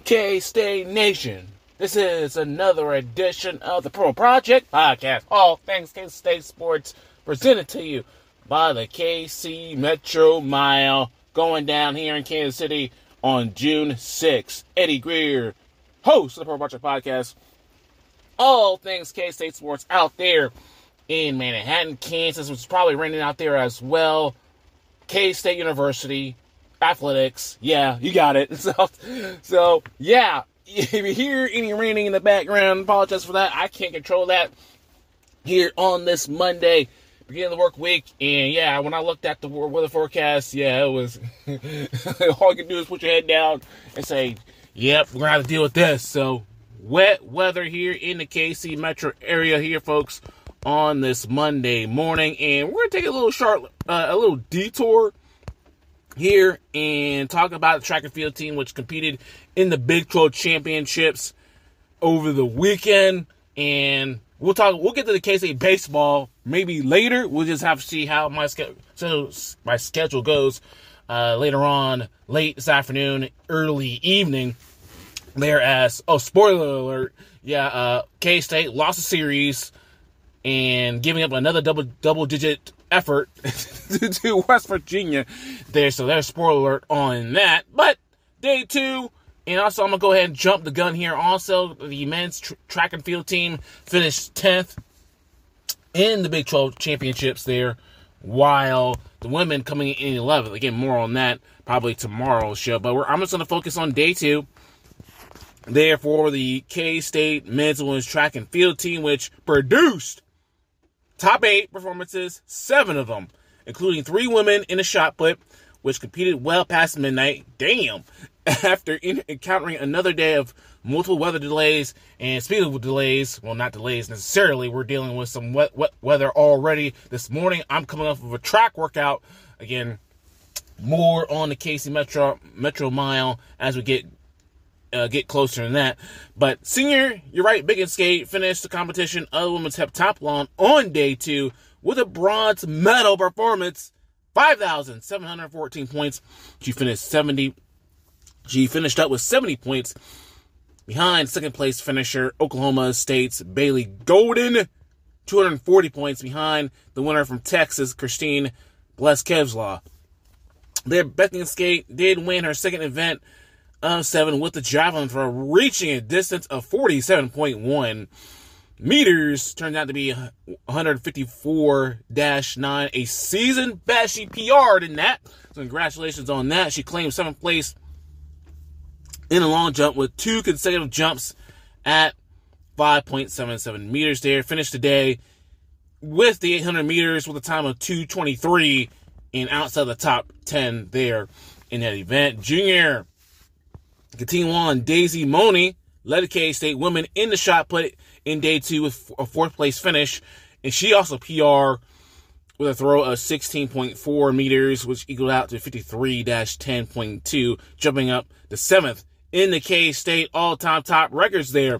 K-State Nation. This is another edition of the Pro Project Podcast. All things K-State sports presented to you by the KC Metro Mile, going down here in Kansas City on June 6th. Eddie Greer, host of the Pro Project Podcast. All things K-State sports out there in Manhattan, Kansas, which is probably raining out there as well. K-State University, athletics. Yeah, you got it. So yeah, if you hear any raining in the background, apologize for that. I can't control that here on this Monday, beginning of the work week. And yeah, when I looked at the weather forecast, yeah, it was all you can do is put your head down and say, yep, we're going to have to deal with this. So wet weather here in the KC metro area here, folks, on this Monday morning. And we're going to take a little detour here and talk about the track and field team, which competed in the Big 12 championships over the weekend. And we'll get to the K-State baseball maybe later. We'll just have to see how my schedule goes later on, late this afternoon, early evening. Spoiler alert. Yeah, K-State lost a series and giving up another double-digit effort to West Virginia there. So there's spoiler alert on that. But day two, and also I'm going to go ahead and jump the gun here. Also, the men's track and field team finished 10th in the Big 12 championships there, while the women coming in 11th. Again, more on that probably tomorrow's show. But I'm just going to focus on day two there for the K-State men's and women's track and field team, which produced top 8 performances, 7 of them, including 3 women in the shot put, which competed well past midnight. Damn! After encountering another day of multiple weather delays. And speaking of delays, well, not delays necessarily, we're dealing with some wet weather already. This morning, I'm coming off of a track workout. Again, more on the KC Metro Mile as we get closer than that. But senior, you're right, Big and Skate finished the competition of the women's heptathlon on day 2 with a bronze medal performance, 5,714 points. She finished up with 70 points behind second place finisher Oklahoma State's Bailey Golden, 240 points behind the winner from Texas, Christine Bleskevslaw. Their Big and Skate did win her second event of 7 with the javelin throw, reaching a distance of 47.1 meters. Turned out to be 154-9, a season best. She PR'd in that, so congratulations on that. She claimed 7th place in a long jump with 2 consecutive jumps at 5.77 meters there. Finished the day with the 800 meters with a time of 2:23 and outside the top 10 there in that event. Junior continue on, Daisy Money led the K-State women in the shot put in day 2 with a 4th place finish. And she also PR with a throw of 16.4 meters, which equaled out to 53-10.2, jumping up to 7th in the K-State all-time top records there.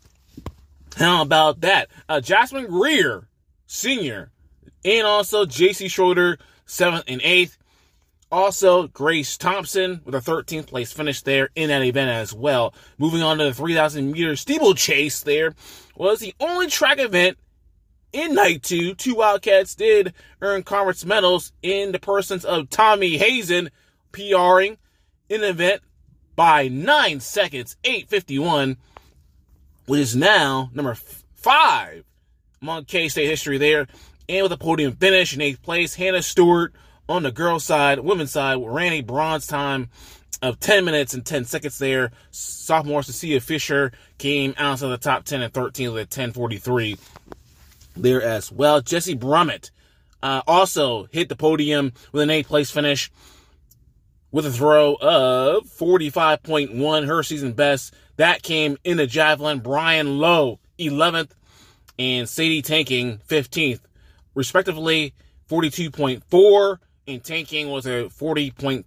How about that? Jasmine Greer, senior, and also J.C. Schroeder, 7th and 8th. Also, Grace Thompson with a 13th place finish there in that event as well. Moving on to the 3,000 meter steeplechase there was the only track event in night 2. 2 Wildcats did earn conference medals in the persons of Tommy Hazen, PRing in the event by 9 seconds, 8:51, which is now number 5 among K-State history there. And with a podium finish in 8th place, Hannah Stewart on the girls' side, women's side, ran a bronze time of 10 minutes and 10 seconds there. Sophomore Cecilia Fisher came outside the top 10 and 13 with a 10:43 there as well. Jessie Brummett also hit the podium with an 8th place finish with a throw of 45.1, her season best. That came in the javelin. Brian Lowe, 11th, and Sadie Tanking, 15th, respectively. 42.4, and Tanking was a 40.5,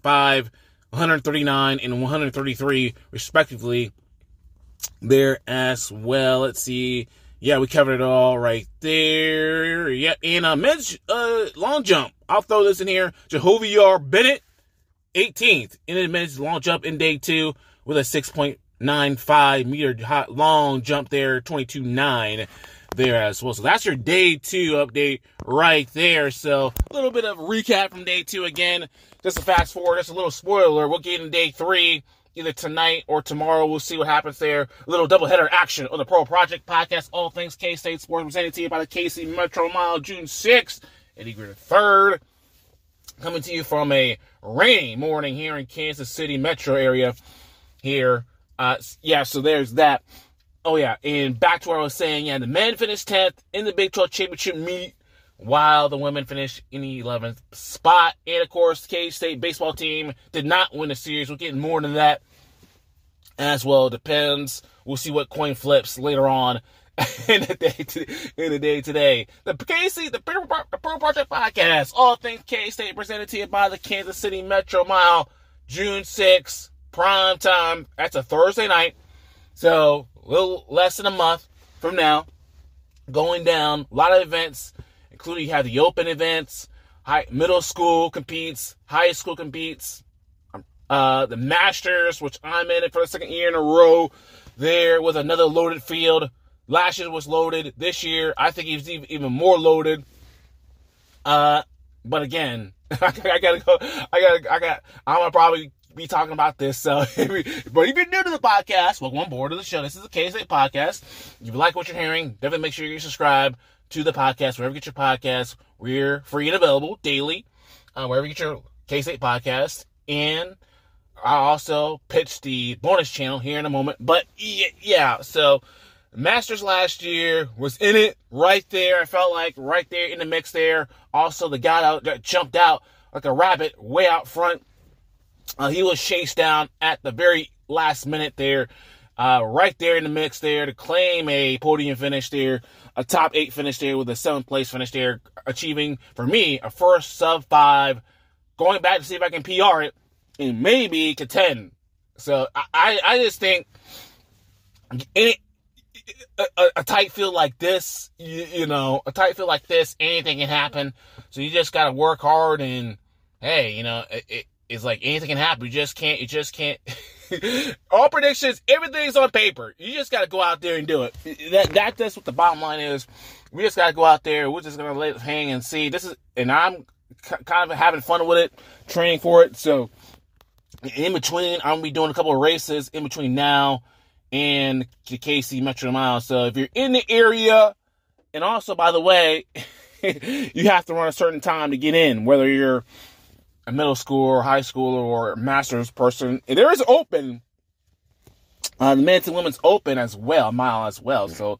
139 and 133, respectively, there as well. Let's see. Yeah, we covered it all right there. Yep, and men's long jump. I'll throw this in here. Jehovah Bennett, 18th in the men's long jump in day 2 with a 6.5 2.95-meter long jump there, 22.9 there as well. So that's your day 2 update right there. So a little bit of recap from day 2 again. Just a fast forward, just a little spoiler. We'll get in day 3 either tonight or tomorrow. We'll see what happens there. A little doubleheader action on the Pro Project Podcast. All things K-State Sports, presented to you by the KC Metro Mile, June 6th. Eddie Grier III. Coming to you from a rainy morning here in Kansas City metro area here. So there's that. Oh, yeah, and back to what I was saying. Yeah, the men finished 10th in the Big 12 championship meet, while the women finished in the 11th spot. And, of course, the K-State baseball team did not win the series. We'll get more into that as well. Depends. We'll see what coin flips later on in the day today. The KC, the Pro Project Podcast, all things K-State, presented to you by the Kansas City Metro Mile, June 6th, prime time. That's a Thursday night. So, a little less than a month from now, going down. A lot of events, including you have the open events, middle school competes, high school competes, the Masters, which I'm in it for the second year in a row there with another loaded field. Last year was loaded. This year, I think he's even more loaded. But again, I'm gonna probably be talking about this. So, but if you're new to the podcast, welcome on board to the show. This is a K-State podcast. If you like what you're hearing, definitely make sure you subscribe to the podcast wherever you get your podcasts. We're free and available daily, wherever you get your K-State podcast. And I also pitch the bonus channel here in a moment. But yeah, so Masters last year was in it right there. I felt like right there in the mix there. Also, the guy that jumped out like a rabbit way out front. He was chased down at the very last minute there, right there in the mix there to claim a podium finish there, a top 8 finish there with a 7th place finish there, achieving, for me, a first sub-5, going back to see if I can PR it, and maybe contend. So I just think a tight field like this, a tight field like this, anything can happen. So you just got to work hard and, hey, it's like anything can happen. You just can't. All predictions, everything's on paper. You just got to go out there and do it. That's what the bottom line is. We just got to go out there. We're just going to let it hang and see. And I'm kind of having fun with it, training for it. So in between, I'm going to be doing a couple of races in between now and the KC Metro Mile. So if you're in the area, and also, by the way, you have to run a certain time to get in, whether you're a middle school or high school or master's person. There is open, the men's and women's open as well, mile as well. So,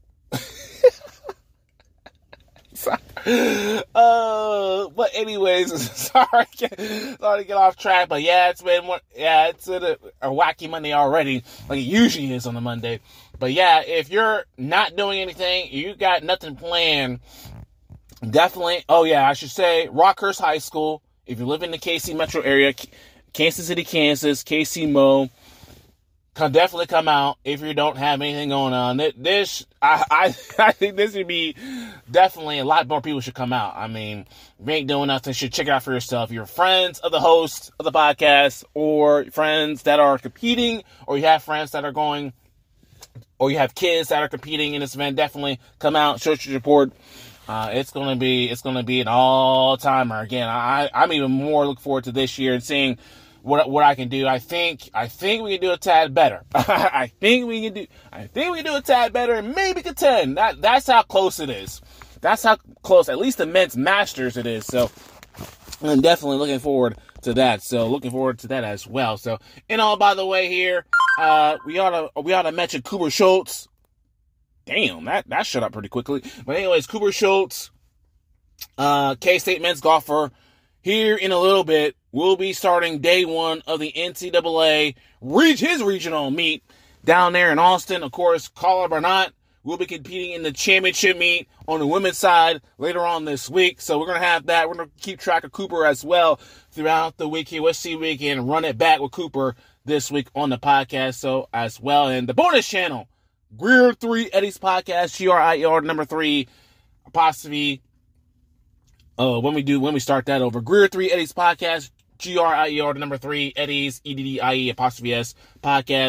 but anyways, sorry to get off track. But yeah, it's been a wacky Monday already, like it usually is on a Monday. But yeah, if you're not doing anything, you got nothing planned, definitely. Oh yeah, I should say Rockhurst High School. If you live in the KC metro area, Kansas City, Kansas, KC Mo, definitely come out if you don't have anything going on. I think this would be definitely a lot more people should come out. I mean, if you ain't doing nothing, you should check it out for yourself. You're friends of the host of the podcast, or friends that are competing, or you have friends that are going, or you have kids that are competing in this event. Definitely come out, show your support. It's gonna be an all-timer. Again, I'm even more looking forward to this year and seeing what I can do. I think we can do a tad better. I think we can do a tad better and maybe contend. That's how close it is. That's how close, at least the men's Masters it is. So I'm definitely looking forward to that. So looking forward to that as well. So, and all, by the way, here we ought to mention Cooper Schultz. Damn, that shut up pretty quickly. But anyways, Cooper Schultz, K-State men's golfer, here in a little bit, will be starting day 1 of the NCAA his regional meet down there in Austin. Of course, Carla Bernat will be competing in the championship meet on the women's side later on this week. So we're going to have that. We're going to keep track of Cooper as well throughout the week here. Let's see if we can run it back with Cooper this week on the podcast. So as well, and the bonus channel, Grier 3 Eddie's podcast, GRIER number 3 apostrophe. When we start that over, Grier 3 Eddie's podcast, GRIER number 3 Eddie's EDDIE apostrophe S podcast.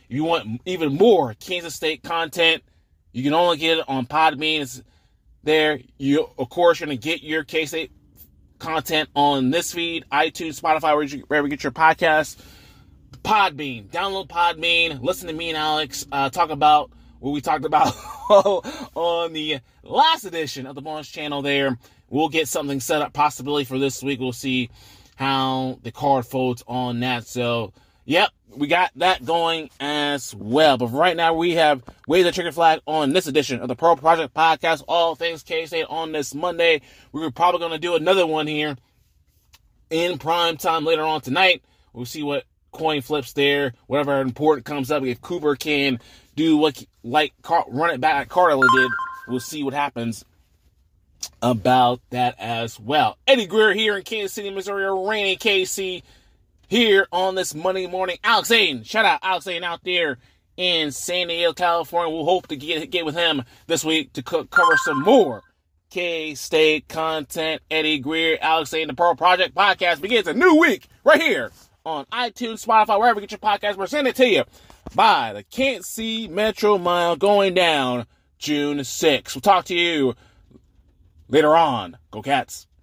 If you want even more Kansas State content, you can only get it on Podbean. It's there. You, of course, you're going to get your K-State content on this feed, iTunes, Spotify, wherever you get your podcasts. Podbean. Download Podbean. Listen to me and Alex talk about what we talked about on the last edition of the bonus channel there. We'll get something set up possibly for this week. We'll see how the card folds on that. So, yep, we got that going as well. But right now, we have Wave the Chicken Flag on this edition of the Pearl Project Podcast. All things K-State on this Monday. We're probably going to do another one here in prime time later on tonight. We'll see what coin flips there. Whatever important comes up. If Cooper can do what, run it back like Carter did, we'll see what happens about that as well. Eddie Greer here in Kansas City, Missouri, rainy KC, here on this Monday morning. Alex Aiden, shout out Alex Aiden out there in San Diego, California. We'll hope to get with him this week to cover some more K-State content. Eddie Greer, Alex Aiden, the Pearl Project Podcast begins a new week right here on iTunes, Spotify, wherever you get your podcast. We're sending it to you by the Kansas City Metro Mile going down June 6th. We'll talk to you later on. Go Cats.